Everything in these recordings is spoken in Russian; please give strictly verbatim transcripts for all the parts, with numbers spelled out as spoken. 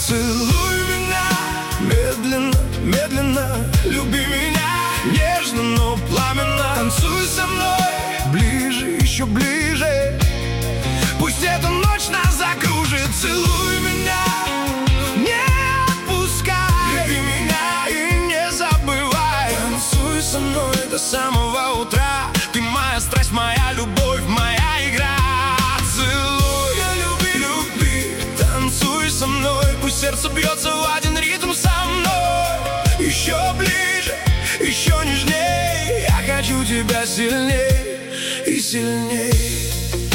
Целуй меня медленно, медленно, люби меня нежно, но пламенно. Танцуй со мной ближе, еще ближе, пусть эта ночь нас закружит. Целуй меня, не отпускай, люби меня и не забывай. Танцуй со мной до самого утра, ты моя страсть, моя любовь, моя игра. Целуй, люби, люби, танцуй со мной, пусть сердце бьется в один ритм со мной. Еще ближе, еще нежней, я хочу тебя сильней и сильней.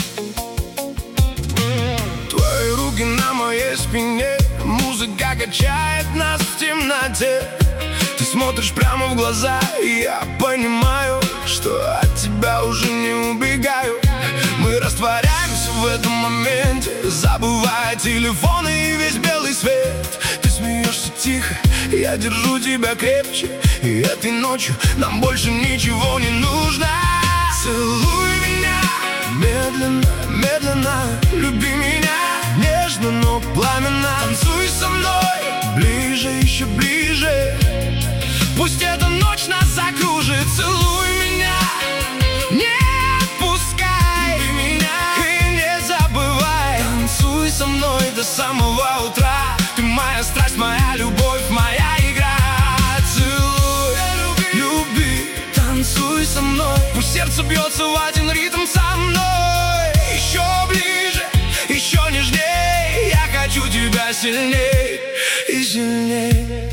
Твои руки на моей спине, музыка качает нас в темноте. Ты смотришь прямо в глаза, и я понимаю, что от тебя уже не убегаю. Мы растворяемся в этом моменте, забывая телефоны и весь белый свет. Ты смеешься тихо, я держу тебя крепче, и этой ночью нам больше ничего не нужно. Целуй меня медленно, медленно, люби меня нежно, но пламенно. Танцуй со мной ближе, еще ближе, пусть эта ночь нас закружит. Целуй меня, не отпускай, люби меня и не забывай. Танцуй со мной до самого утра, ты моя страсть, моя любовь, моя игра. Целуй, люби, танцуй со мной, пусть сердце бьется в один ритм со мной. Еще ближе, еще нежней, я хочу тебя сильней и сильней.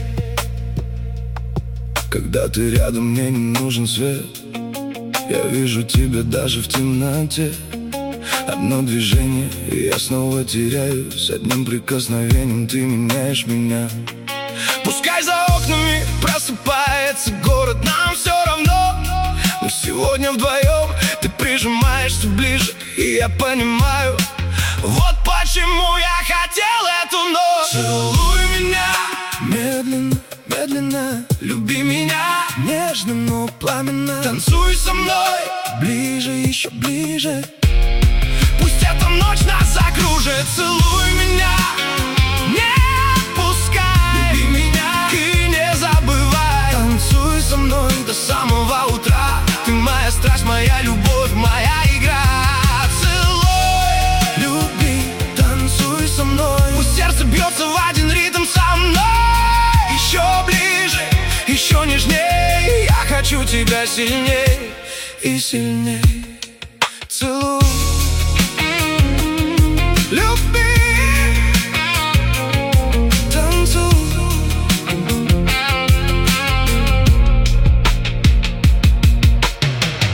Когда ты рядом, мне не нужен свет, я вижу тебя даже в темноте. Одно движение, и я снова теряюсь, одним прикосновением ты меняешь меня. Пускай за окнами просыпается город, нам все равно, но сегодня вдвоем ты прижимаешься ближе, и я понимаю, вот почему я хотел эту ночь. Целуй меня медленно, медленно, люби меня нежно, но пламенно. Танцуй со мной ближе, еще ближе, пусть эта ночь нас закружит. Целуй меня, не отпускай, люби меня и не забывай. Танцуй со мной до самого утра, ты моя страсть, моя любовь, моя игра. Целуй, люби, танцуй со мной, пусть сердце бьется в один ритм со мной. Еще ближе, еще нежней, я хочу тебя сильней и сильней. Целуй.